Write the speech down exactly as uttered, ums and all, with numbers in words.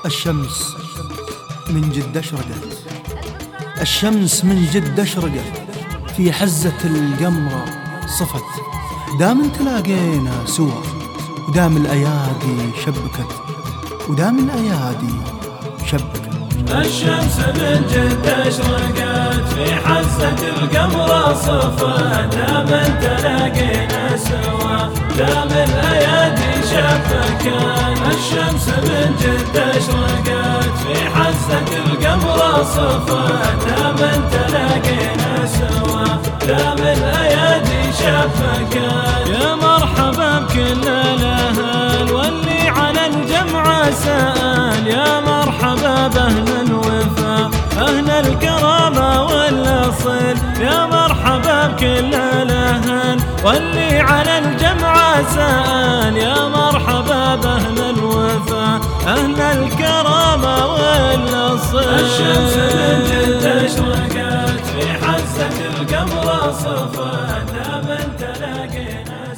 الشمس من جد أشرقت، الشمس من جد أشرقت، في حزة القمرة صفت. دام تلاقينا سوا، ودام الأيادي شبكت، ودام الأيادي شبكت. الشمس من جد أشرقت، في حزة القمرة صفت. دام تلاقينا سوا، دام الأيادي شبكت. الشمس من جد أشرقت، في حزة القمرة صفت. دام تلاقينا سوا، دام الأيادي شبكت. يا مرحبا بكل الأهل واللي على الجمعة سأل. يا مرحبا بأهل الوفا، أهل الكرامة والأصل. يا مرحبا بكل الأهل واللي على الجمعة سأل. يا مرحبا بأهل الوفا، أهل الكرامة والأصل. الشمس من جد أشرقت، في حزة القمرة صفت. دام تلاقينا